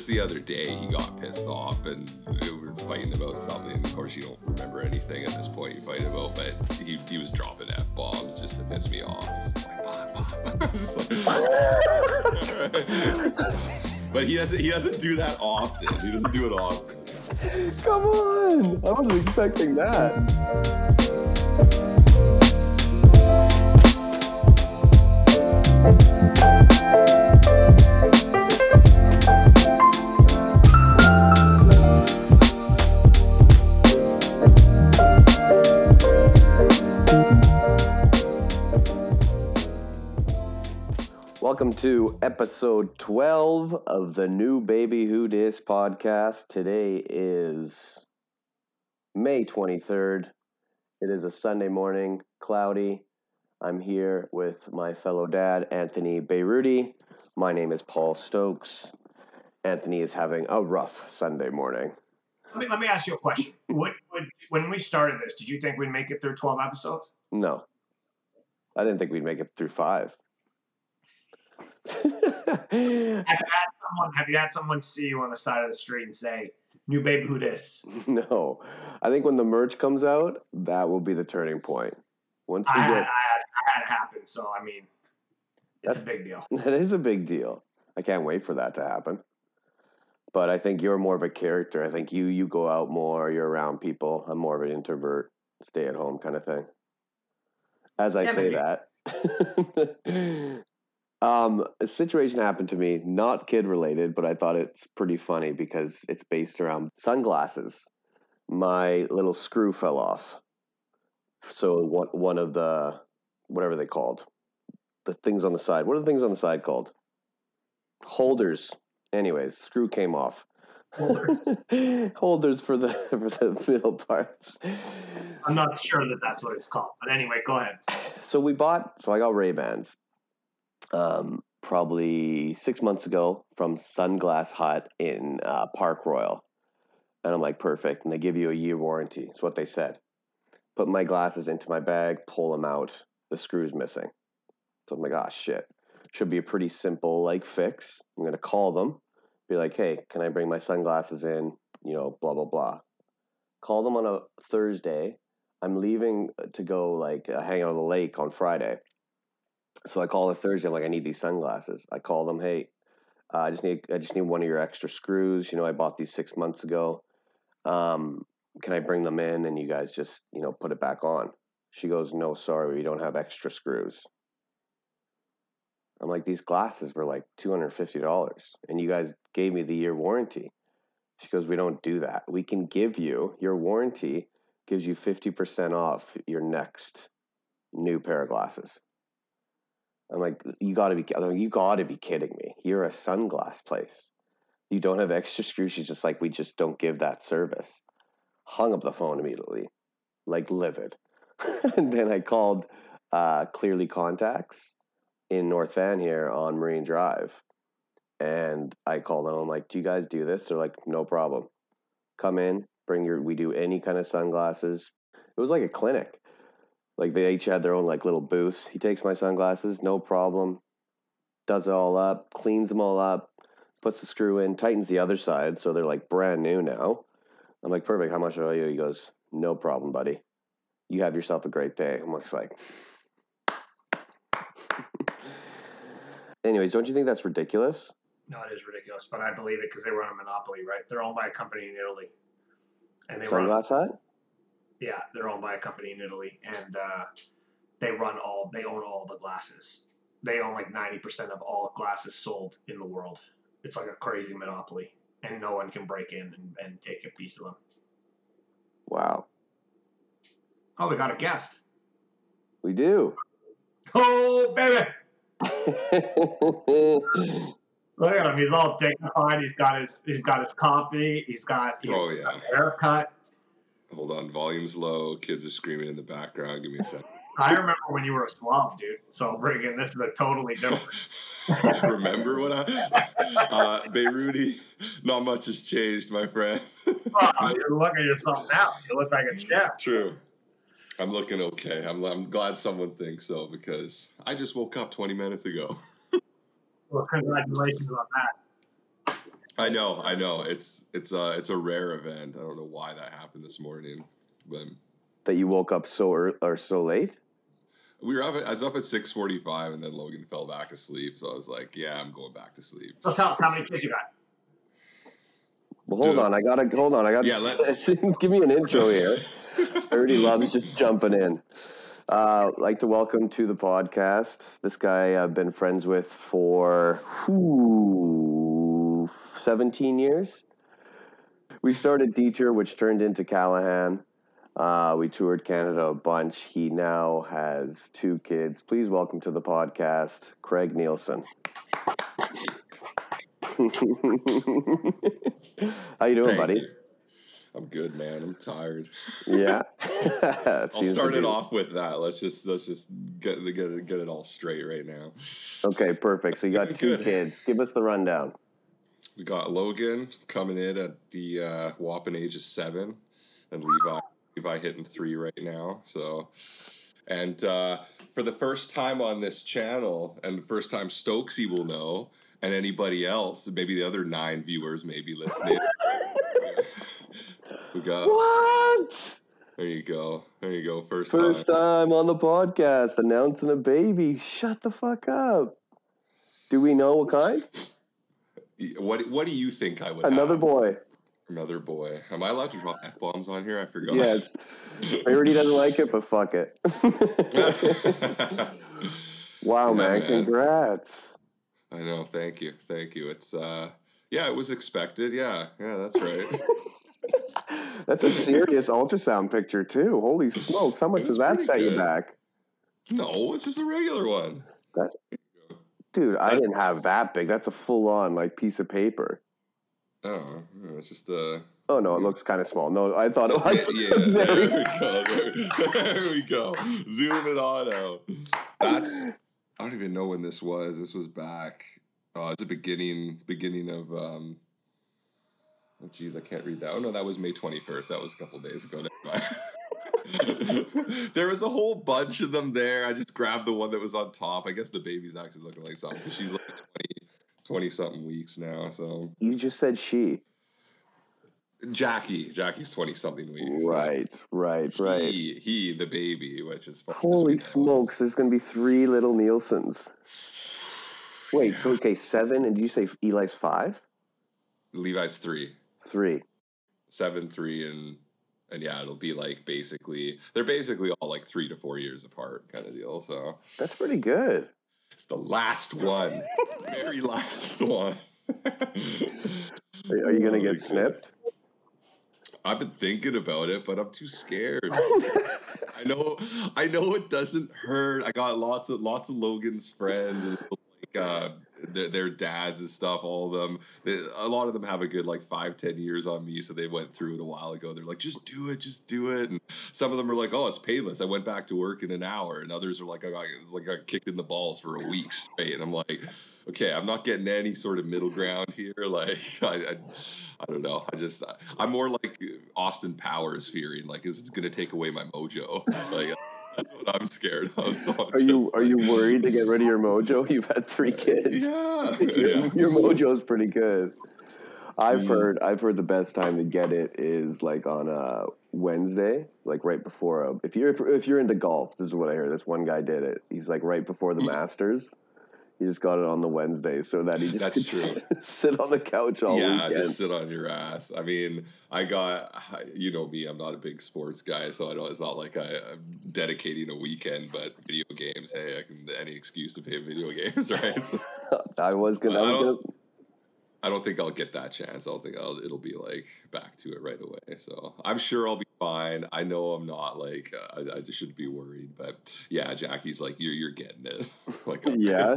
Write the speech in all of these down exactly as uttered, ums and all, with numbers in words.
just the other day he got pissed off and we were fighting about something. Of course, you don't remember anything at this point you fight about, but he, he was dropping F-bombs just to piss me off. Just like, pop, pop. Just like, but he doesn't he doesn't do that often. He doesn't do it often. Come on! I wasn't expecting that. Welcome to episode twelve of the New Baby Who Dis podcast. Today is May twenty-third. It is a Sunday morning, cloudy. I'm here with my fellow dad, Anthony Beiruti. My name is Paul Stokes. Anthony is having a rough Sunday morning. Let me, let me ask you a question. Would, would, when we started this, did you think we'd make it through twelve episodes? No. I didn't think we'd make it through five. have, you had someone, have you had someone see you on the side of the street and say, "New Baby Who Dis"? No. I think when the merch comes out, that will be the turning point. Once we I, get... had, I, had, I had it happen, so I mean, it's That's, a big deal. That is a big deal. I can't wait for that to happen. But I think you're more of a character. I think you you go out more, you're around people. I'm more of an introvert, stay at home kind of thing. As I yeah, say maybe. that. Um, a situation happened to me, not kid related, but I thought it's pretty funny because it's based around sunglasses. My little screw fell off. So one, one of the, whatever they called, the things on the side. What are the things on the side called? Holders. Anyways, screw came off. Holders. Holders for the, for the middle parts. I'm not sure that that's what it's called. But anyway, go ahead. So we bought, so I got Ray-Bans. Um, probably six months ago from Sunglass Hut in uh, Park Royal. And I'm like, perfect. And they give you a year warranty. That's what they said. Put my glasses into my bag, pull them out. The screw's missing. So I'm like, ah, shit. Should be a pretty simple, like, fix. I'm going to call them. Be like, hey, can I bring my sunglasses in? You know, blah, blah, blah. Call them on a Thursday. I'm leaving to go, like, uh, hang out on the lake on Friday. So I call it Thursday. I'm like, I need these sunglasses. I call them, hey, uh, I just need I just need one of your extra screws. You know, I bought these six months ago. Um, can I bring them in and you guys just, you know, put it back on? She goes, no, sorry, we don't have extra screws. I'm like, these glasses were like two hundred fifty dollars and you guys gave me the year warranty. She goes, we don't do that. We can give you, your warranty gives you fifty percent off your next new pair of glasses. I'm like, you gotta be, you gotta be kidding me. You're a sunglass place. You don't have extra screws. She's just like, we just don't give that service. Hung up the phone immediately, like livid. And then I called uh, Clearly Contacts in North Van here on Marine Drive. And I called them. I'm like, do you guys do this? They're like, no problem. Come in, bring your, we do any kind of sunglasses. It was like a clinic. Like they each had their own like little booth. He takes my sunglasses, no problem. Does it all up, cleans them all up, puts the screw in, tightens the other side, so they're like brand new now. I'm like, perfect, how much are you? He goes, no problem, buddy. You have yourself a great day. I'm just like... Anyways, don't you think that's ridiculous? No, it is ridiculous, but I believe it because they run a monopoly, right? They're owned by a company in Italy. And they Sunglass run... Hut? Yeah, they're owned by a company in Italy, and uh, they run all, they own all the glasses. They own like ninety percent of all glasses sold in the world. It's like a crazy monopoly, and no one can break in and, and take a piece of them. Wow. Oh, we got a guest. We do. Oh, baby. Look at him. He's all dignified. He's got his, he's got his coffee. He's got, he's oh, yeah. got a haircut. Hold on, volume's low. Kids are screaming in the background. Give me a second. I remember when you were a Slav, dude. So bringing this is a totally different. Remember when I, uh, Beiruti? Not much has changed, my friend. Oh, you're looking at yourself now. You look like a chef. True. I'm looking okay. I'm I'm glad someone thinks so because I just woke up twenty minutes ago. Well, congratulations on that. I know, I know. It's it's a it's a rare event. I don't know why that happened this morning, but That you woke up so early or so late? we were up. At, I was up at six forty five, and then Logan fell back asleep. So I was like, "Yeah, I'm going back to sleep." So tell us how many kids you got. Well, hold Dude. on. I gotta hold on. I got Yeah, let- to give me an intro here. Sturdy loves just jumping in. Uh, like to welcome to the podcast. This guy I've been friends with for whew, seventeen years. We started Detour, which turned into Callahan. Uh, we toured Canada a bunch. He now has two kids. Please welcome to the podcast, Craig Nielsen. How you doing, Thank buddy? you. I'm good, man. I'm tired. Yeah. I'll start it off with that. Let's just let's just get get it, get it all straight right now. Okay, perfect. So you got two Good. kids. Give us the rundown. We got Logan coming in at the uh, whopping age of seven, and Levi Levi hitting three right now. So, and uh, for the first time on this channel, and the first time Stokesy will know, and anybody else, maybe the other nine viewers may be listening. We got What? There you go. There you go. First, First time. time on the podcast announcing a baby. Shut the fuck up. Do we know what kind? What What do you think I would Another have? boy. Another boy. Am I allowed to drop F bombs on here? I forgot. Yes. Rarity doesn't like it, but fuck it. Wow, Yeah, man. man. Congrats. I know. Thank you. Thank you. It's uh, yeah, it was expected. Yeah, yeah, that's right. That's a serious ultrasound picture too. Holy smokes! How much It does was that pretty set you good. back? No, it's just a regular one. That, dude, I That- didn't have that big. That's a full-on like piece of paper. Oh, it's just uh. Oh no, it looks kind of small. No, I thought it was. Yeah, there we go. There, there we go. Zoom it on out. That's. I don't even know when this was. This was back. Oh, it's the beginning. Beginning of. um Oh, geez, I can't read that. Oh no, that was May twenty-first. That was a couple days ago. There was a whole bunch of them there. I just grabbed the one that was on top. I guess the baby's actually looking like something. She's like twenty, twenty something weeks now. So You just said she. Jackie, Jackie's twenty something weeks. Right, right, He, right. he, the baby, which is fun. Holy smokes! There's gonna be three little Nielsens. Wait, so okay, seven, and did you say Eli's five? Levi's three, Three. seven, three, and and yeah, it'll be like basically they're basically all like three to four years apart, kind of deal. So That's pretty good. it's the last one, very last one. Are, are you gonna get snipped? I've been thinking about it, but I'm too scared. I know, I know it doesn't hurt. I got lots of lots of Logan's friends and like uh, their, their dads and stuff. All of them, they, a lot of them have a good like five, ten years on me, so they went through it a while ago. They're like, just do it, just do it. And some of them are like, oh, it's painless. I went back to work in an hour, and others are like, I got it's like I got kicked in the balls for a week straight. And I'm like, okay, I'm not getting any sort of middle ground here. Like, I, I, I don't know. I just, I'm more like Austin Powers fearing, like, is it going to take away my mojo? Like, that's what I'm scared of. So I'm Are you just are like, you worried to get rid of your mojo? You've had three kids. Yeah, your, yeah. your mojo is pretty good. I've Mm. heard I've heard the best time to get it is like on a Wednesday, like right before a, if you're if you're into golf, this is what I heard. This one guy did it. He's like right before the Masters. He just got it on the Wednesday so that he just That's could true. sit on the couch all Yeah, weekend. just sit on your ass. I mean, I got, you know me, I'm not a big sports guy, so I know it's not like I, I'm dedicating a weekend, but video games, hey, I can, any excuse to play video games, right? So, I was gonna. I I was gonna don't, I don't think I'll get that chance. I don't think I'll, it'll be like back to it right away. So I'm sure I'll be fine. I know I'm not like, uh, I, I just shouldn't be worried, but yeah, Jackie's like, you're, you're getting it. Like, okay. Yeah.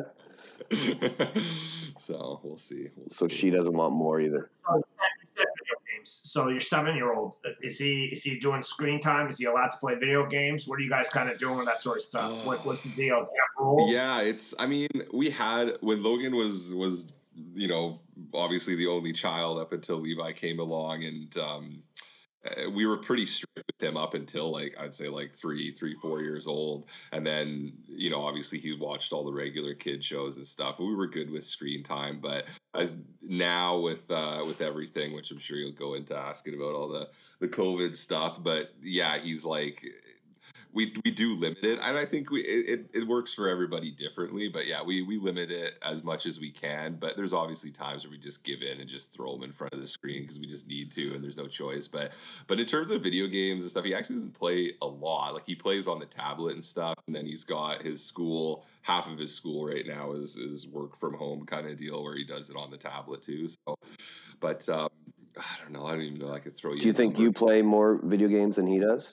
So we'll see. We'll So see. she doesn't want more either. So, you said video games. So your seven-year-old, is he is he doing screen time? Is he allowed to play video games? What are you guys kind of doing with that sort of stuff? Uh, what, what's the deal? Do you have rules? Yeah, it's. I mean, we had when Logan was was you know obviously the only child up until Levi came along, and um, uh, we were pretty strict with him up until like I'd say like three, three, four years old, and then you know obviously he watched all the regular kid shows and stuff. We were good with screen time, but as now with uh, with everything, which I'm sure you'll go into asking about all the the COVID stuff, but yeah, he's like. We, we do limit it, and I think we it, it works for everybody differently. But yeah, we, we limit it as much as we can. But there's obviously times where we just give in and just throw him in front of the screen because we just need to, and there's no choice. But but in terms of video games and stuff, he actually doesn't play a lot. Like he plays on the tablet and stuff, and then he's got his school. Half of his school right now is is work from home kind of deal where he does it on the tablet too. So, but um, I don't know. I don't even know. I could throw you. Do you think number. you play more video games than he does?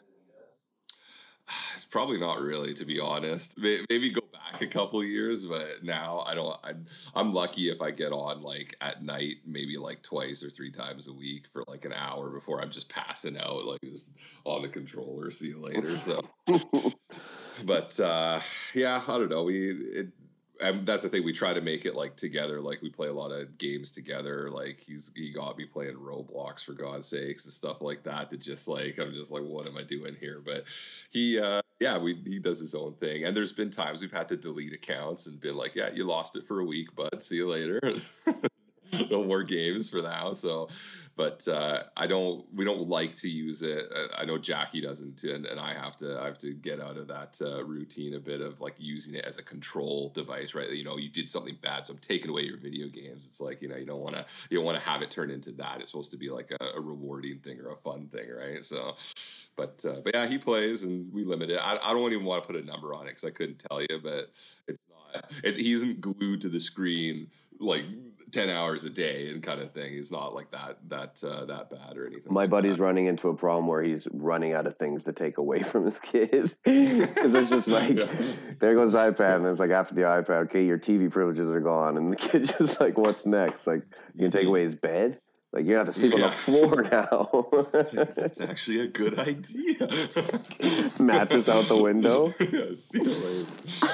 Probably not really, to be honest. Maybe go back a couple of years, but now I don't. I, I'm lucky if I get on like at night, maybe like twice or three times a week for like an hour before I'm just passing out, like just on the controller. See you later. So, but uh, yeah, I don't know. We it, and that's the thing. We try to make it like together. Like we play a lot of games together. Like he's he got me playing Roblox for God's sakes and stuff like that. That just like I'm just like, what am I doing here? But he. Uh, Yeah, we he does his own thing, and there's been times we've had to delete accounts and been like, "Yeah, you lost it for a week, bud. See you later. No more games for now." So, but uh, I don't. We don't like to use it. I know Jackie doesn't, and, and I have to. I have to get out of that uh, routine a bit of like using it as a control device, right? You know, you did something bad, so I'm taking away your video games. It's like you know, you don't want to. You don't want to have it turn into that. It's supposed to be like a, a rewarding thing or a fun thing, right? So. But uh, but yeah, he plays, and we limit it. I, I don't even want to put a number on it because I couldn't tell you, but it's not. It, he isn't glued to the screen like ten hours a day and kind of thing. He's not like that that uh, that bad or anything. My like buddy's that. running into a problem where he's running out of things to take away from his kid because it's just like Yeah. there goes the iPad, and it's like after the iPad, okay, your T V privileges are gone, and the kid's just like, what's next? Like you can take away his bed. Like you have to sleep on Yeah. the floor now. It's like, that's actually a good idea. Mattress out the window. Yeah, see you later.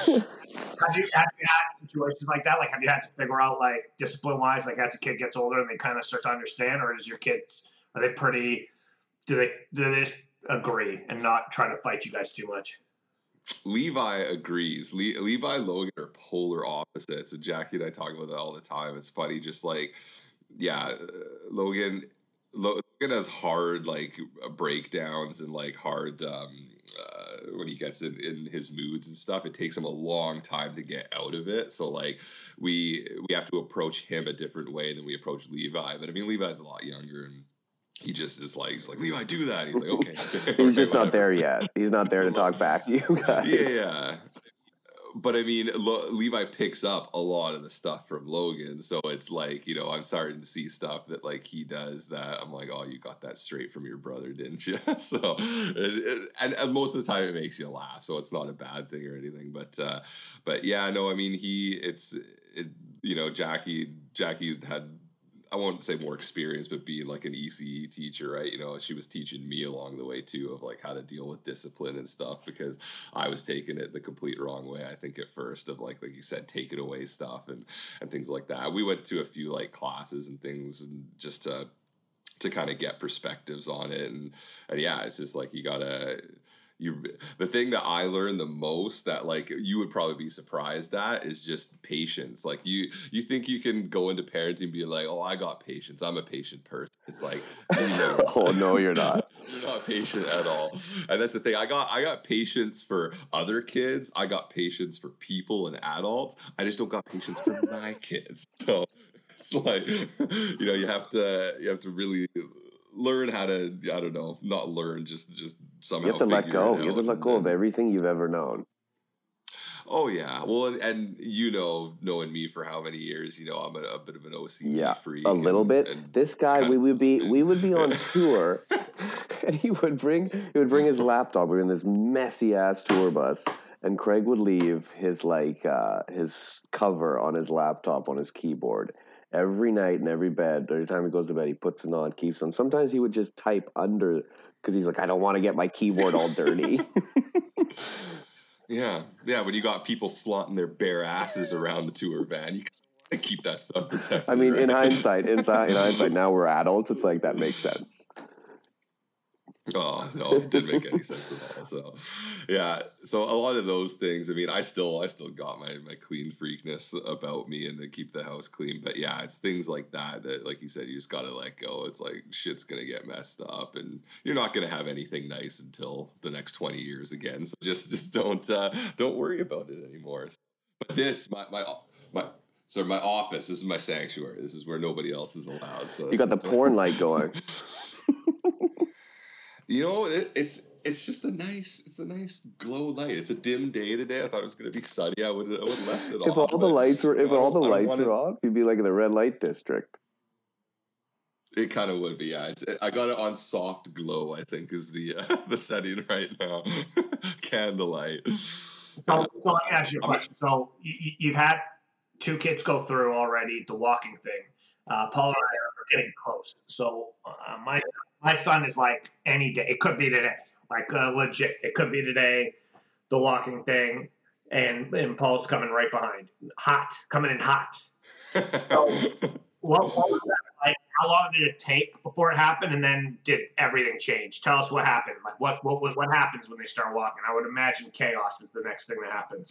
Have you, have you had situations like that? Like, have you had to figure out, like, discipline-wise, like, as a kid gets older and they kind of start to understand, or is your kids, are they pretty, do they, do they just agree and not try to fight you guys too much? Levi agrees. Le- Levi and Logan are polar opposites, and Jackie and I talk about that all the time. It's funny, just like, yeah, uh, Logan, Logan has hard like breakdowns and like hard um, uh, when he gets in, in his moods and stuff. It takes him a long time to get out of it. So like we we have to approach him a different way than we approach Levi. But I mean, Levi's a lot younger and. He just is like, he's like, Levi, do that. He's like, okay. He's okay, just not whatever. there yet. He's not there to talk back to you guys. Yeah, yeah. But I mean, Lo- Levi picks up a lot of the stuff from Logan, so it's like, you know, I'm starting to see stuff that like he does that I'm like, oh, you got that straight from your brother, didn't you? So, it, it, and, and most of the time it makes you laugh, so it's not a bad thing or anything. But, uh, but yeah, no, I mean, he, it's, it, you know, Jackie, Jackie's had. I won't say more experience, but being like an E C E teacher, right? You know, she was teaching me along the way too of like how to deal with discipline and stuff because I was taking it the complete wrong way. I think at first of like, like you said, take it away stuff and, and things like that. We went to a few like classes and things and just to, to kind of get perspectives on it. And, and yeah, it's just like, you gotta, You, the thing that I learned the most that like you would probably be surprised at is just patience. Like you, you think you can go into parenting and be like, oh, I got patience. I'm a patient person. It's like, no, Oh no, you're not. you're not patient at all. And that's the thing. I got, I got patience for other kids. I got patience for people and adults. I just don't got patience for my kids. So it's like, you know, you have to, you have to really learn how to, I don't know, not learn, just just somehow You have to let figure go. it You have to out let and go of then- everything you've ever known. Oh yeah, well, and, and you know, knowing me for how many years, you know, I'm a, a bit of an O C D Yeah, freak. a little and, bit. and This guy, kind we of would be, flippant. we would be on tour, and he would bring, he would bring his laptop. We were in this messy ass tour bus, and Craig would leave his like uh, his cover on his laptop on his keyboard every night and every bed. Every time he goes to bed, he puts it on, keeps it on. Sometimes he would just type under because he's like, I don't want to get my keyboard all dirty. Yeah, yeah. When you got people flaunting their bare asses around the tour van, you gotta keep that stuff protected. I mean, in right? hindsight, in, in hindsight, now we're adults. It's like that makes sense. Oh no, it didn't make any sense at all. So, yeah. So a lot of those things. I mean, I still, I still got my my clean freakness about me, and to keep the house clean. But yeah, it's things like that that, like you said, you just gotta let go. It's like shit's gonna get messed up, and you're not gonna have anything nice until the next twenty years again. So just, just don't, uh, don't worry about it anymore. But this, my, my, my. So my office, this is my sanctuary. This is where nobody else is allowed. So You got the porn light going. You know, it, it's it's just a nice it's a nice glow light. It's a dim day today. I thought it was gonna be sunny. I would I would have left it If off. all the lights were if all the lights wanna, were off, you'd be like in the red light district. It kind of would be. Yeah, it's, I got it on soft glow. I think is the uh, the setting right now. Candlelight. So, so let me ask you a question. So you, you've had two kids go through already the walking thing. Uh, Paul and I are getting close. So uh, my my son is like any day. It could be today, like uh, legit. It could be today, the walking thing, and and Paul's coming right behind, hot, coming in hot. So what, what was that like? How long did it take before it happened, and then did everything change? Tell us what happened. Like what what was what happens when they start walking? I would imagine chaos is the next thing that happens.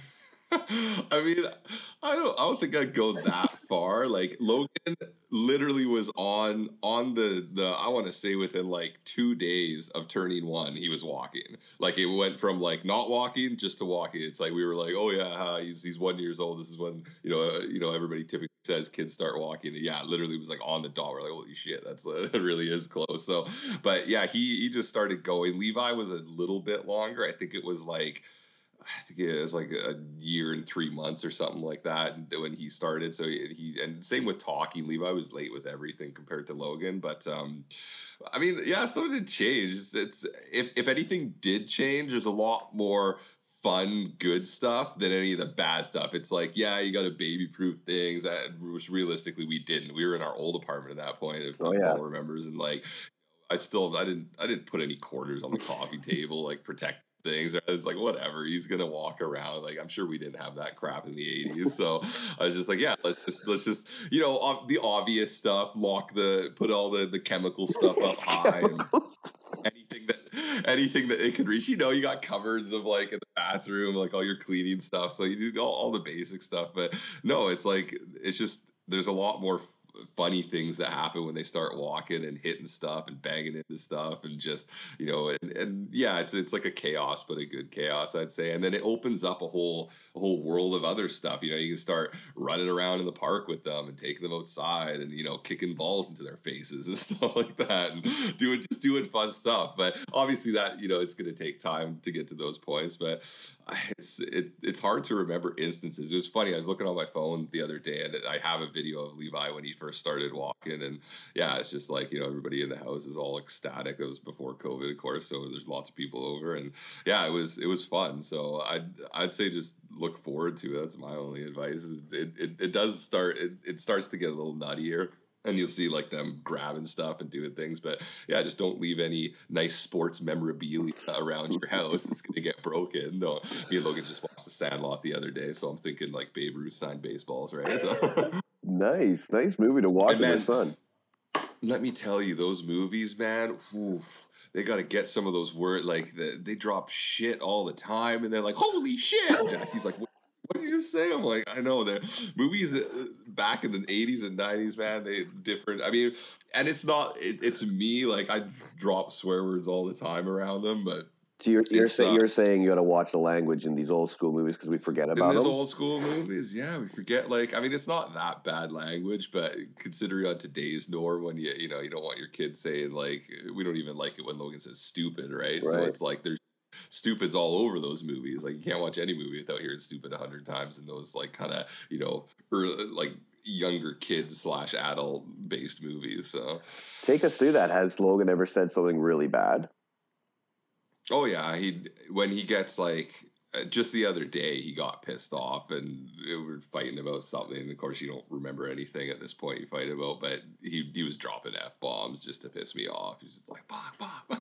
I mean, I don't. I don't think I'd go that far. Like Logan literally was on on the the. I want to say within like two days of turning one, he was walking. Like it went from like not walking just to walking. It's like we were like, oh yeah, huh, he's he's one years old. This is when you know uh, you know everybody typically says kids start walking. And yeah, literally was like on the dot. We're like, holy shit, that's uh, that really is close. So, but yeah, he he just started going. Levi was a little bit longer. I think it was like. I think it was like a year and three months or something like that when he started. So he, he and same with talking. Levi was late with everything compared to Logan, but um, I mean, yeah, stuff did change. It's, it's if if anything did change, there's a lot more fun, good stuff than any of the bad stuff. It's like, yeah, you got to baby proof things, which realistically we didn't. We were in our old apartment at that point, if oh, Paul yeah. remembers, and like. I still I didn't I didn't put any quarters on the coffee table like protect things. It's like whatever, he's gonna walk around. Like I'm sure we didn't have that crap in the eighties. So I was just like, yeah, let's just let's just you know ob- the obvious stuff. Lock the put all the the chemical stuff up high. And anything that anything that it can reach. You know, you got cupboards of like in the bathroom, like all your cleaning stuff. So you do all, all the basic stuff. But no, it's like it's just there's a lot more. Funny things that happen when they start walking and hitting stuff and banging into stuff and just you know and, and yeah it's it's like a chaos but a good chaos I'd say, and then it opens up a whole a whole world of other stuff. You know, you can start running around in the park with them and taking them outside and you know kicking balls into their faces and stuff like that and doing just doing fun stuff. But obviously that you know it's going to take time to get to those points, but it's it, it's hard to remember instances. It was funny, I was looking on my phone the other day and I have a video of Levi when he first started walking, and yeah, it's just like you know everybody in the house is all ecstatic. It was before COVID, of course, so there's lots of people over, and yeah, it was it was fun. So I'd I'd say just look forward to it. That's my only advice. It it, it does start it, it starts to get a little nuttier. And you'll see like them grabbing stuff and doing things. But yeah, just don't leave any nice sports memorabilia around your house. It's going to get broken. No, me and Logan just watched The Sandlot the other day. So I'm thinking like Babe Ruth signed baseballs, right? So. Nice. Nice movie to watch with my son. Let me tell you, those movies, man, whew, they got to get some of those words. Like the, they drop shit all the time. And they're like, holy shit. And Jackie's like, what? What did you say? I'm like, I know that movies back in the eighties and nineties, man, they different. I mean, and it's not, it, it's me. Like I drop swear words all the time around them, but. So you're you're, say, uh, you're saying you got to watch the language in these old school movies because we forget about in these them? old school movies, yeah, we forget. Like, I mean, it's not that bad language, but considering on today's norm, when you you know you don't want your kids saying like, we don't even like it when Logan says stupid, right? right. So it's like there's stupids all over those movies. Like you can't watch any movie without hearing stupid a hundred times in those like kind of you know early, like younger kids slash adult based movies. So take us through that. Has Logan ever said something really bad? Oh yeah, he when he gets like just the other day he got pissed off and we were fighting about something. And of course, you don't remember anything at this point you fight about, but he he was dropping F bombs just to piss me off. He's just like pop pop.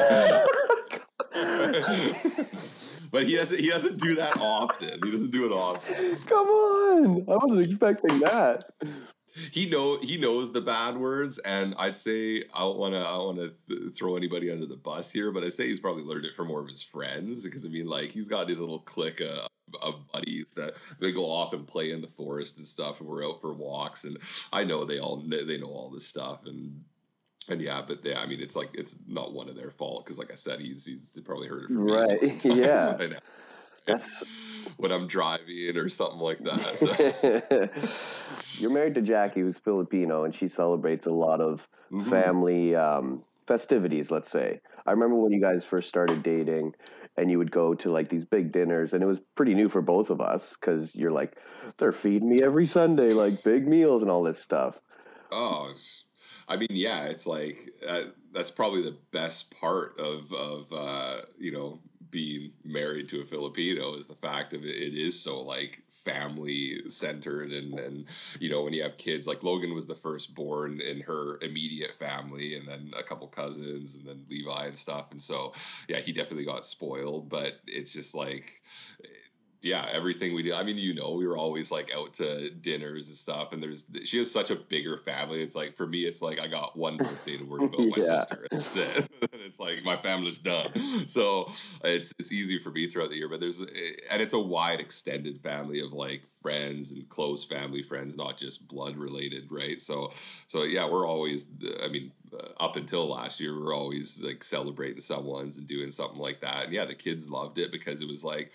But he doesn't he doesn't do that often. He doesn't do it often. Come on, I wasn't expecting that. he know he knows the bad words, and I'd say I don't want to I don't want to th- throw anybody under the bus here, but I say he's probably learned it from more of his friends, because I mean, like, he's got his little clique of, of buddies that they go off and play in the forest and stuff, and we're out for walks, and I know they all they know all this stuff, and and yeah, but yeah, I mean, it's like, it's not one of their fault, because like I said, he's he's probably heard it from me a million Right. times Yeah. by now, That's when I'm driving or something like that. So. You're married to Jackie, who's Filipino, and she celebrates a lot of Mm-hmm. family um, festivities, let's say. I remember when you guys first started dating and you would go to like these big dinners, and it was pretty new for both of us because you're like, they're feeding me every Sunday, like big meals and all this stuff. Oh, it's- I mean, yeah, it's like, uh, that's probably the best part of of uh, you know, being married to a Filipino, is the fact of it, it is so like family centered, and and you know, when you have kids, like Logan was the firstborn in her immediate family, and then a couple cousins, and then Levi and stuff, and so yeah, he definitely got spoiled, but it's just like, yeah, everything we do. I mean, you know, we were always like out to dinners and stuff. And there's, she has such a bigger family. It's like, for me, it's like I got one birthday to worry about, my Yeah. sister. And that's it. And it's like my family's done. So it's it's easy for me throughout the year. But there's, and it's a wide extended family of like friends and close family friends, not just blood related, right? So so yeah, we're always, I mean, uh, up until last year, we we're always like celebrating someone's and doing something like that. And yeah, the kids loved it, because it was like,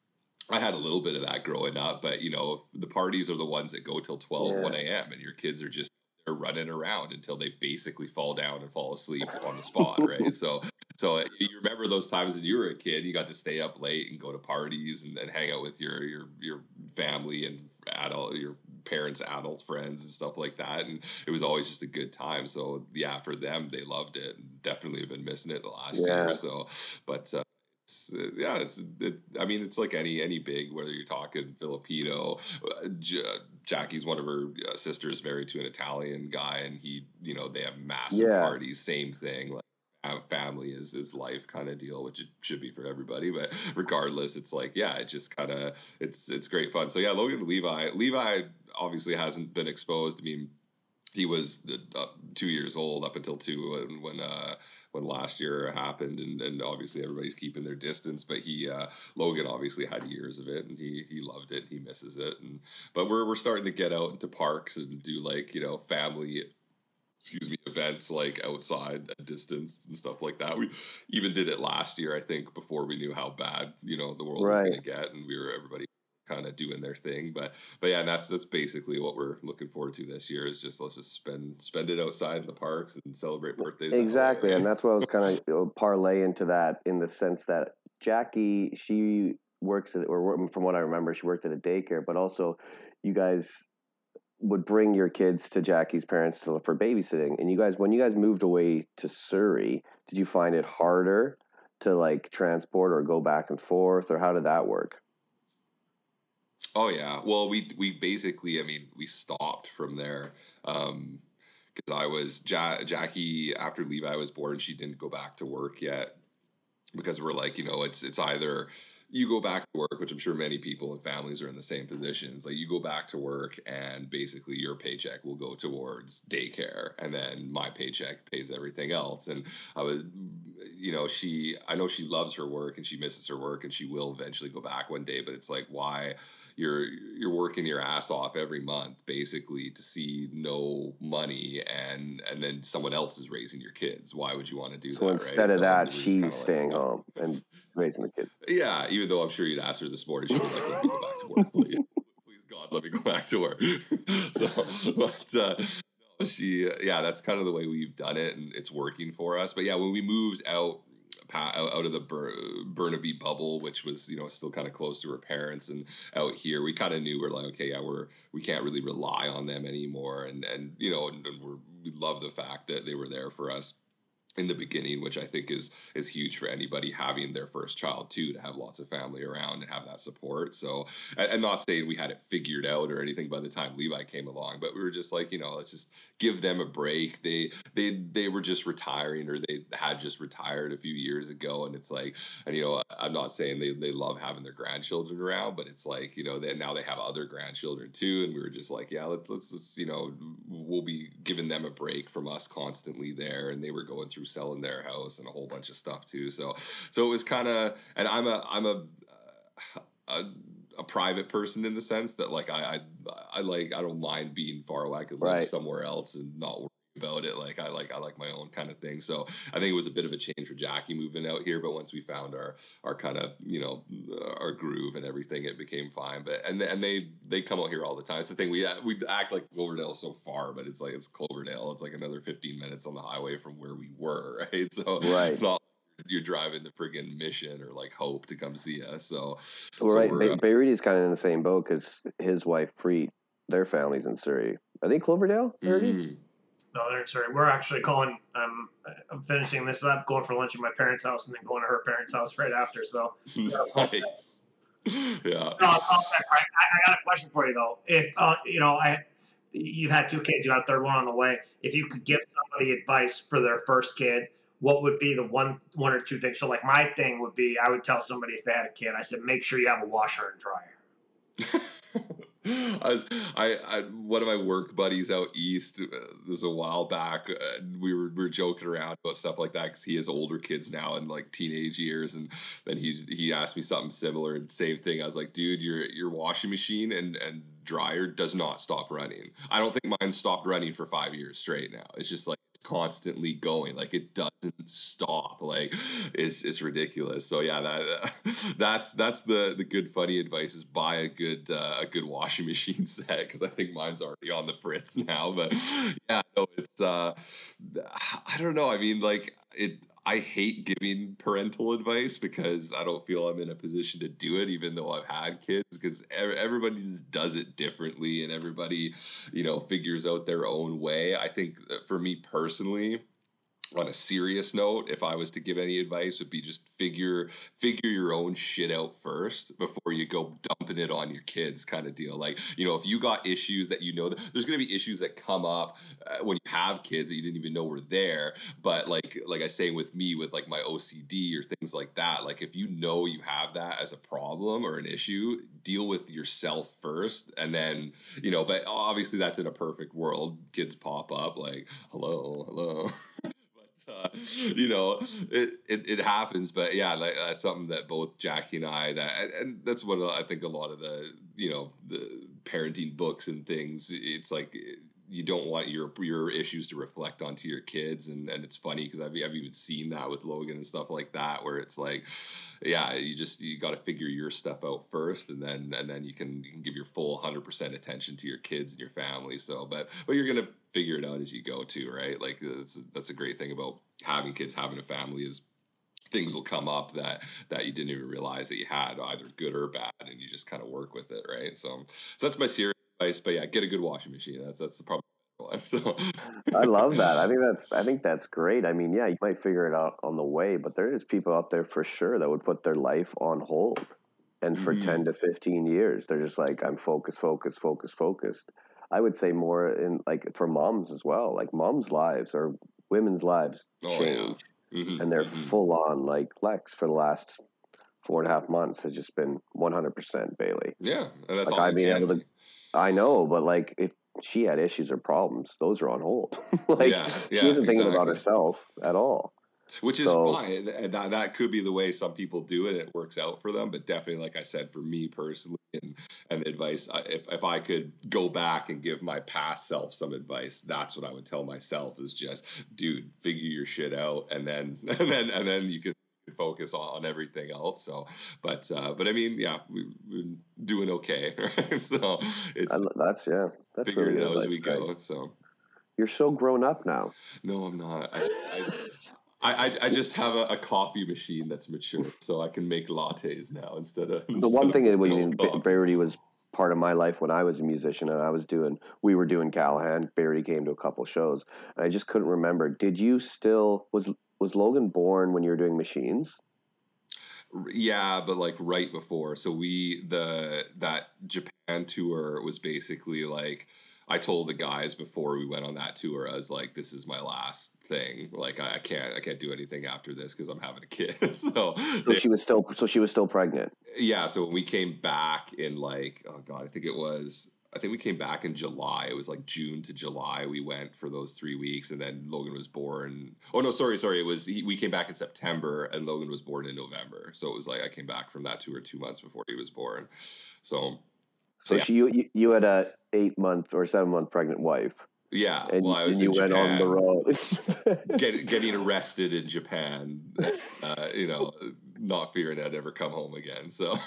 I had a little bit of that growing up, but you know, the parties are the ones that go till twelve, Yeah. one a.m. and your kids are just, they're running around until they basically fall down and fall asleep on the spot, right? So, so you remember those times when you were a kid, you got to stay up late and go to parties, and, and hang out with your your your family and adult, your parents' adult friends and stuff like that, and it was always just a good time. So yeah, for them, they loved it. Definitely have been missing it the last Yeah. year. So, but. Uh, It's, uh, yeah, it's. It, I mean, it's like any any big, whether you're talking Filipino. Uh, J- Jackie's one of her uh, sisters married to an Italian guy, and he, you know, they have massive Yeah. parties. Same thing, like, have family is is life kind of deal, which it should be for everybody. But regardless, it's like, yeah, it just kind of, it's it's great fun. So yeah, Logan Levi, Levi obviously hasn't been exposed. I mean, he was uh, two years old up until two when when, uh, when last year happened, and, and obviously everybody's keeping their distance. But he uh, Logan obviously had years of it, and he he loved it. He misses it, and but we're we're starting to get out into parks and do, like, you know, family, excuse me, events like outside a distance and stuff like that. We even did it last year, I think, before we knew how bad, you know, the world was Right. going to get, and we were everybody kind of doing their thing. But but yeah, and that's that's basically what we're looking forward to this year, is just, let's just spend spend it outside in the parks and celebrate birthdays that way, Exactly, right? and that's what I was kind of parlay into that, in the sense that Jackie, she works at, or wor- from what I remember, she worked at a daycare, but also you guys would bring your kids to Jackie's parents to, for babysitting. And you guys, when you guys moved away to Surrey, did you find it harder to like transport or go back and forth, or how did that work? Oh yeah. Well, we we basically, I mean, we stopped from there. Um, because I was ja- Jackie, after Levi was born, she didn't go back to work yet, because we're like, you know, it's it's either you go back to work, which I'm sure many people and families are in the same positions. Like, you go back to work, and basically your paycheck will go towards daycare, and then my paycheck pays everything else. And I was, you know, she, I know she loves her work and she misses her work, and she will eventually go back one day. But it's like, why you're you're working your ass off every month basically to see no money, and and then someone else is raising your kids. Why would you want to do So that, right? instead of So that, it was kind she's of like, staying home and raising the kids. yeah, even though I'm sure you'd ask her this morning, she'd be like, "Let me go back to work, please, please God, let me go back to work." So, but uh, no, she, uh, yeah, that's kind of the way we've done it, and it's working for us. But yeah, when we moved out pa- out out of the Bur- Burnaby bubble, which was, you know, still kind of close to her parents, and out here, we kind of knew, we're like, okay, yeah, we're we can't really rely on them anymore, and and you know, and, and we're we love the fact that they were there for us in the beginning, which I think is is huge for anybody having their first child too, to have lots of family around and have that support. So I, I'm not saying we had it figured out or anything by the time Levi came along, but we were just like, you know, let's just give them a break. They they they were just retiring, or they had just retired a few years ago, and it's like, and you know, I'm not saying they, they love having their grandchildren around, but it's like, you know, they, now they have other grandchildren too, and we were just like, yeah, let's let's just, you know, we'll be giving them a break from us constantly there, and they were going through selling their house and a whole bunch of stuff too. So so it was kind of, and I'm a I'm a, a a private person in the sense that like I I, I like I don't mind being far away. I could live Right. somewhere else and not worry about it. Like I like I like my own kind of thing. So I think it was a bit of a change for Jackie moving out here, but once we found our our kind of, you know, our groove and everything, it became fine. But and and they they come out here all the time. It's the thing, we we act like Cloverdale's so far, but it's like it's Cloverdale. It's like another fifteen minutes on the highway from where we were, right? So Right. it's not you're driving to friggin' Mission or like Hope to come see us. So, Well, so right. we're, Bay, uh, Bay Reedy's kind of in the same boat because his wife Preet, their family's in Surrey. Are they Cloverdale? Already? mm, No, they're sorry. We're actually calling. Um, I'm finishing this up, going for lunch at my parents' house, and then going to her parents' house right after. So, nice. Yeah. No, I'll call back, right? I, I got a question for you though. If uh, you know, I you've had two kids, you got a third one on the way. If you could give somebody advice for their first kid, what would be the one one or two things? So, like my thing would be, I would tell somebody if they had a kid, I said, make sure you have a washer and dryer. I was, I, I, one of my work buddies out east, uh, this was a while back, uh, we were, we were joking around about stuff like that because he has older kids now in like teenage years, and then he's, he asked me something similar, and same thing. I was like, dude, your, your washing machine and, and dryer does not stop running. I don't think mine stopped running for five years straight now. It's just like, it's constantly going, like it doesn't stop. Like it's, it's ridiculous. So yeah, that, that's, that's the, the good funny advice is buy a good, uh, a good washing machine set, because I think mine's already on the fritz now. But yeah, no, it's uh I don't know. I mean, like it I hate giving parental advice because I don't feel I'm in a position to do it, even though I've had kids, because everybody just does it differently, and everybody, you know, figures out their own way. I think that for me personally, on a serious note, if I was to give any advice, would be just figure figure your own shit out first before you go dumping it on your kids, kind of deal. Like, you know, if you got issues that you know that there's going to be issues that come up uh, when you have kids that you didn't even know were there, but like like I say with me with like my O C D or things like that, like if you know you have that as a problem or an issue, deal with yourself first, and then, you know, but obviously that's in a perfect world. Kids pop up like, hello, hello. Uh, you know, it, it, it happens, but yeah, like, that's something that both Jackie and I, that, and, and that's what I think a lot of the, you know, the parenting books and things, it's like, you don't want your your issues to reflect onto your kids, and, and it's funny because I've, I've even seen that with Logan and stuff like that, where it's like, yeah, you just you got to figure your stuff out first, and then and then you can you can give your full one hundred percent attention to your kids and your family. So, but but you're gonna figure it out as you go too, right? Like that's that's a great thing about having kids, having a family, is things will come up that that you didn't even realize that you had, either good or bad, and you just kind of work with it, right? So, so that's my serious advice. But yeah, get a good washing machine. That's that's the problem. So I love that. I think that's I think that's great. I mean, yeah, you might figure it out on the way, but there is people out there for sure that would put their life on hold. And for Mhm. ten to fifteen years, they're just like, I'm focused, focused, focused, focused. I would say more in like for moms as well. Like moms' lives or women's lives Oh change, yeah. Mm-hmm. and they're Mm-hmm. full on. Like Lex for the last four and a half months has just been one hundred percent Bailey. Yeah, and that's Like all I it being can able to, be. I know, but like if she had issues or problems, those are on hold. Like Yeah, she yeah, isn't thinking about exactly. herself at all. Which is So fine. And that, that could be the way some people do it. It works out for them. But definitely, like I said, for me personally, and, and the advice, I- if, if I could go back and give my past self some advice, that's what I would tell myself is just, dude, figure your shit out. And then, and then, and then you can focus on, on everything else. So, but, uh, but I mean, yeah, we, we're doing okay. Right? So I, it's that's yeah, that's really figuring it good out as advice, we Greg. go. So, You're so grown up now. no, I'm not. I, I, I, I, I just have a, a coffee machine that's mature, so I can make lattes now instead of The instead one of thing that making we old coffee. Barry was part of my life when I was a musician and I was doing we were doing Callahan. Barry came to a couple shows and I just couldn't remember. Did you still was was Logan born when you were doing Machines? Yeah, but like right before. So we the that Japan tour was basically like I told the guys before we went on that tour, I was like, "This is my last thing. Like, I, I can't, I can't do anything after this because I'm having a kid." so, So they, she was still, so she was still pregnant. yeah. So when we came back in like, oh god, I think it was, I think we came back in July. It was like June to July. We went for those three weeks, and then Logan was born. Oh no, sorry, sorry. It was he, we came back in September, and Logan was born in November. So it was like I came back from that tour two months before he was born. So. So yeah. she, you, you had a eight month or seven month pregnant wife. Yeah, And, well, I was and you in went Japan, on the road. get, getting arrested in Japan. Uh, you know, not fearing I'd ever come home again. So,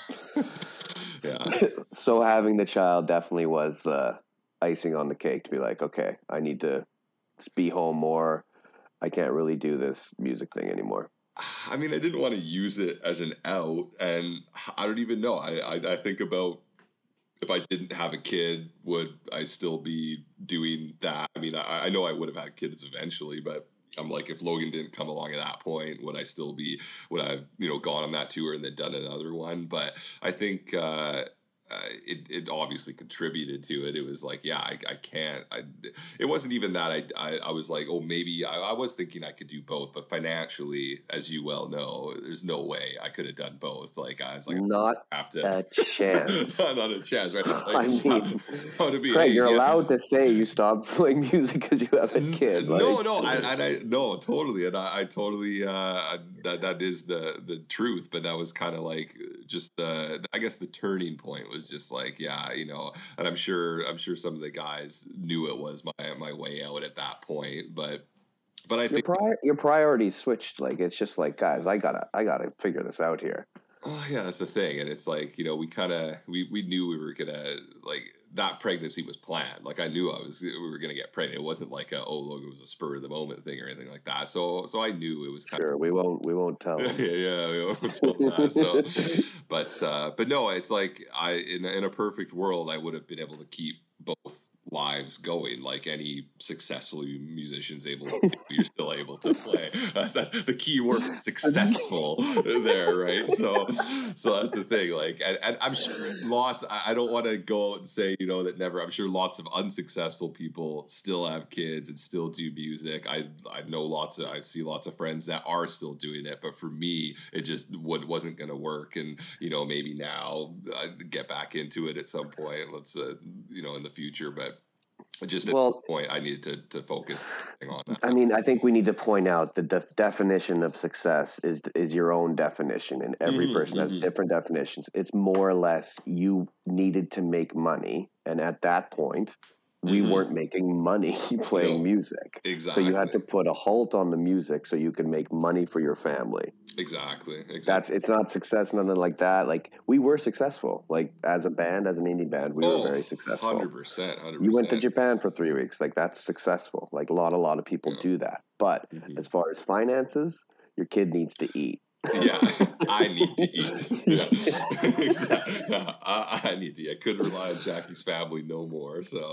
yeah. So having the child definitely was the icing on the cake to be like, okay, I need to be home more. I can't really do this music thing anymore. I mean, I didn't want to use it as an out, and I don't even know. I, I, I think about if I didn't have a kid, would I still be doing that? I mean, I, I know I would have had kids eventually, but I'm like, if Logan didn't come along at that point, would I still be, would I have, you know, gone on that tour and then done another one? But I think, uh, uh, it, it obviously contributed to it. It was like, yeah, I, I can't, I, it wasn't even that I, I, I was like, oh, maybe I, I was thinking I could do both, but financially, as you well know, there's no way I could have done both. Like I was like, not I have to, a chance. not, not a chance, right? Like, I mean, how to be, Craig, hey, you're yeah. allowed to say you stopped playing music because you have a kid. No, like. no, I, and I, no, totally, and I, I totally, uh, I, that that is the the truth. But that was kind of like just the, I guess the turning point was just like, yeah, you know, and I'm sure, I'm sure some of the guys knew it was my my way out at that point, but. But I Your think prior your priorities switched. Like it's just like, guys, I gotta I gotta figure this out here. Oh yeah, that's the thing, and it's like, you know, we kind of we, we knew we were gonna, like, that pregnancy was planned. Like I knew I was we were gonna get pregnant. It wasn't like a, oh, look, it was a spur of the moment thing or anything like that. So so I knew it was kind Sure, of, we won't we won't tell yeah, them. yeah, we won't tell them that. So, but uh, but no, it's like I in in a perfect world I would have been able to keep both lives going like any successful musician's able to do. You're still able to play. That's, that's the key word, successful there, right? So so that's the thing. Like, and, and I'm sure lots, I, I don't want to go out and say, you know, that never, I'm sure lots of unsuccessful people still have kids and still do music. I I know lots of, I see lots of friends that are still doing it, but for me, it just would, wasn't going to work. And, you know, maybe now I get back into it at some point. Let's, uh, you know, in the future, but just at Well, that point, I needed to to focus on that. I mean, I think we need to point out the de- definition of success is is your own definition, and every Mm-hmm, person has mm-hmm. different definitions. It's more or less you needed to make money, and at that point, we Mm-hmm. weren't making money playing No, music. exactly. So you had to put a halt on the music so you could make money for your family. Exactly. Exactly. That's it's not success, nothing like that. Like we were successful, like as a band, as an indie band, we oh, were very successful. one hundred percent, one hundred percent. You went to Japan for three weeks, like that's successful. Like a lot, a lot of people Yeah. do that. But Mm-hmm. as far as finances, your kid needs to eat. Yeah, I need to eat. Yeah, exactly. Yeah, I, I need to eat. I couldn't rely on Jackie's family no more. So,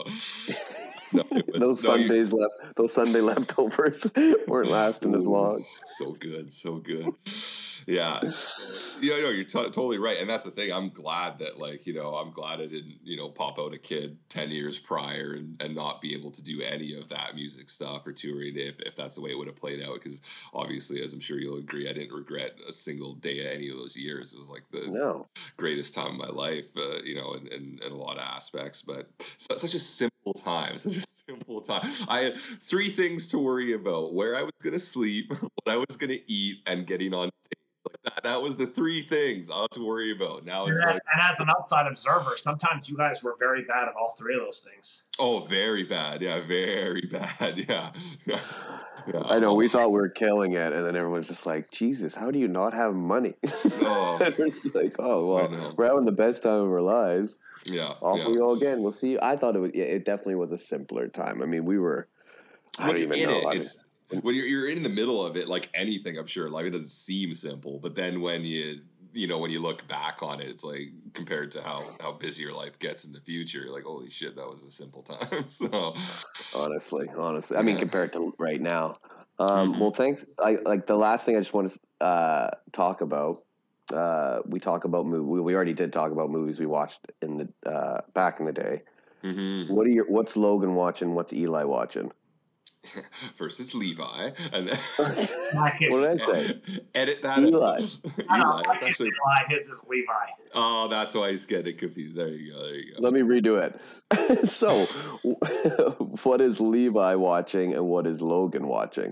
no, it was, those no, you, Sundays left, those Sunday leftovers weren't lasting as Ooh, long. so good, so good. Yeah, yeah, no, you're t- totally right, and that's the thing. I'm glad that, like, you know, I'm glad I didn't, you know, pop out a kid ten years prior and, and not be able to do any of that music stuff or touring if, if that's the way it would have played out. Because obviously, as I'm sure you'll agree, I didn't regret a single day of any of those years. It was like the No. greatest time of my life, uh, you know, in, in, in a lot of aspects. But so, such a simple time, such a simple time. I had three things to worry about: where I was going to sleep, what I was going to eat, and getting on stage. Like that, that was the three things I had to worry about. Now it's and, like, and as an outside observer, sometimes you guys were very bad at all three of those things. oh, very bad. Yeah, very bad. Yeah. Yeah. Yeah. I know, Oh, we thought we were killing it, and then everyone's just like, Jesus, how do you not have money? oh, And it's like, oh, I well, know. we're having the best time of our lives. Yeah. Off Yeah. we go again. We'll see. I thought it was, yeah, it definitely was a simpler time. I mean, we were, I When don't you're even in know. it, I mean, it's when you're you're in the middle of it, like anything, I'm sure. Like it doesn't seem simple, but then when you you know when you look back on it, it's like compared to how how busy your life gets in the future, you're like, holy shit, that was a simple time. So honestly, honestly, I mean, yeah. compared to right now, Um, Mhm. Well, thanks. I like the last thing I just want to uh, talk about. Uh, we talk about movie. We, we already did talk about movies we watched in the uh, back in the day. Mhm. What are your? What's Logan watching? What's Eli watching? First it's Levi, and then My kid, What did I say? edit that Eli. out. I don't know. Eli. My It's kid's actually. Eli, his is Levi. Oh, that's why he's getting confused. There you go. There you go. Let me redo it. So, what is Levi watching, and what is Logan watching?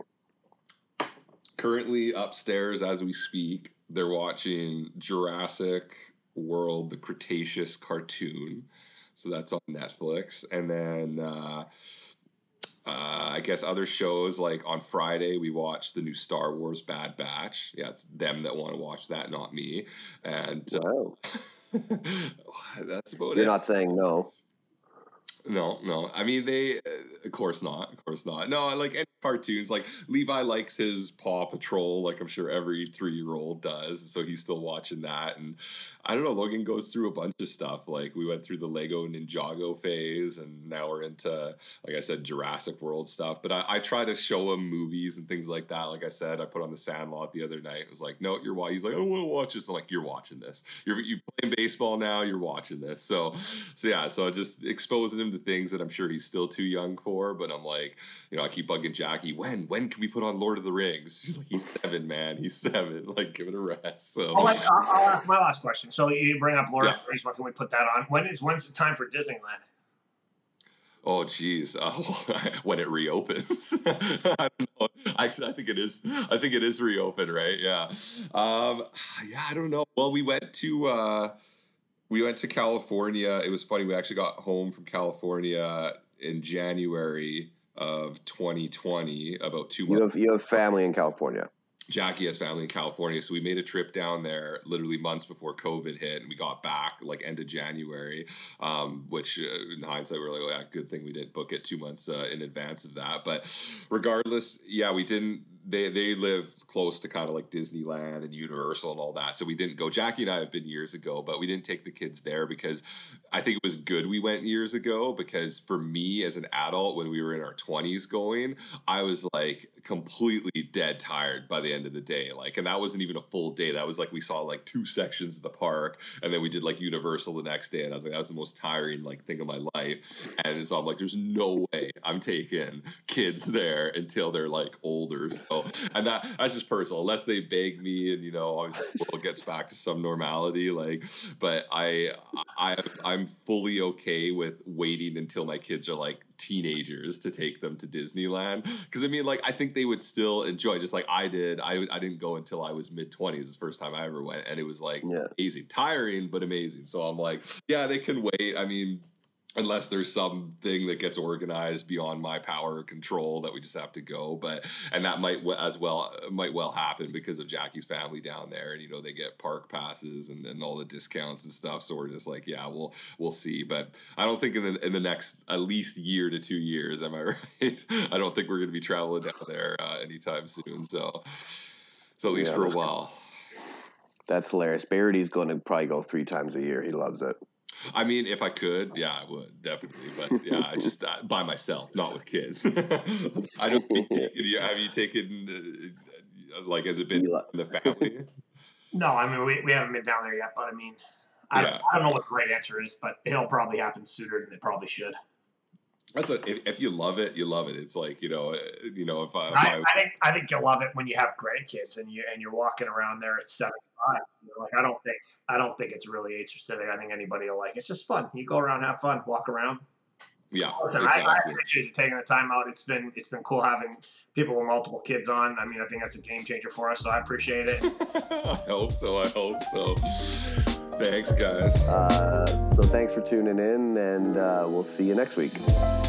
Currently upstairs as we speak, they're watching Jurassic World, the Cretaceous cartoon. So that's on Netflix. And then uh, uh, I guess other shows, like on Friday, we watched the new Star Wars Bad Batch. Yeah, it's them that want to watch that, not me. And uh, Wow. that's about You're it. not saying no. No, no. I mean, they, uh, of course not. Of course not. No, I like any cartoons. Like, Levi likes his Paw Patrol, like I'm sure every three year old does. So he's still watching that. And I don't know, Logan goes through a bunch of stuff. Like, we went through the Lego Ninjago phase, and now we're into, like I said, Jurassic World stuff. But I, I try to show him movies and things like that. Like I said, I put on The Sandlot the other night. It was like, no, you're watching. He's like, I don't want to watch this. I'm like, you're watching this. You're, you're playing baseball now, you're watching this. So, so yeah, so just exposing him to things that I'm sure he's still too young for, but I'm like, you know, I keep bugging Jackie, when when can we put on Lord of the Rings? She's like, he's seven, man, he's seven, like, give it a rest. So I'll, let- I'll, I'll ask my last question. So you bring up Lord Yeah. of the Rings. When can we put that on? When is when's the time for Disneyland? oh geez, uh, when it reopens. I don't know. Actually, I think it is. I think it is reopened, right? Yeah. Um, yeah, I don't know. Well, we went to uh, we went to California. It was funny. We actually got home from California in January of twenty twenty, about two You months. have you have family in California. Jackie has family in California, so we made a trip down there literally months before COVID hit, and we got back like end of January. Um, which, uh, in hindsight, we we're like, "Oh, yeah, good thing we didn't book it two months uh, in advance of that." But regardless, yeah, we didn't. They they live close to kind of like Disneyland and Universal and all that, so we didn't go. Jackie and I have been years ago, but we didn't take the kids there because I think it was good we went years ago. Because for me as an adult, when we were in our twenties going, I was like completely dead tired by the end of the day. Like, and that wasn't even a full day. That was like we saw like two sections of the park, and then we did like Universal the next day, and I was like, that was the most tiring like thing of my life. And so I'm like, there's no way I'm taking kids there until they're like older. So, and that that's just personal, unless they beg me, and you know, obviously the world gets back to some normality. Like, but I I I'm fully okay with waiting until my kids are like teenagers to take them to Disneyland, because I mean, like, I think they would still enjoy, just like I did. I I didn't go until I was mid twenties, the first time I ever went, and it was like Yeah. amazing, tiring but amazing. So I'm like, yeah, they can wait. I mean, unless there's something that gets organized beyond my power or control that we just have to go. But and that might w- as well might well happen because of Jackie's family down there, and you know, they get park passes and, and all the discounts and stuff. So we're just like, yeah, we'll we'll see. But I don't think in the in the next at least year to two years, am I right? I don't think we're going to be traveling down there uh, anytime soon. So so at least Yeah, for a that's- while. That's hilarious. Barrett's going to probably go three times a year. He loves it. I mean, if I could, yeah, I would definitely. But yeah, I just uh, by myself, not with kids. I don't. Have you taken uh, like has it been Eli. in the family? No, I mean we, we haven't been down there yet, but I mean, I, Yeah. don't, I don't know what the right answer is, but it'll probably happen sooner than it probably should. That's what. If, if you love it, you love it. It's like, you know, uh, you know, if I, if I, I I think I think you'll love it when you have grandkids and you and you're walking around there at seventy-five. You know, like I don't think I don't think it's really age specific. I think anybody will like it. It's just fun. You go around, have fun, walk around. yeah, Listen, I, I exactly. appreciate you taking the time out. It's been it's been cool having people with multiple kids on. I mean, I think that's a game changer for us. So I appreciate it. I hope so. I hope so. Thanks, guys. Uh, so thanks for tuning in, and uh, we'll see you next week.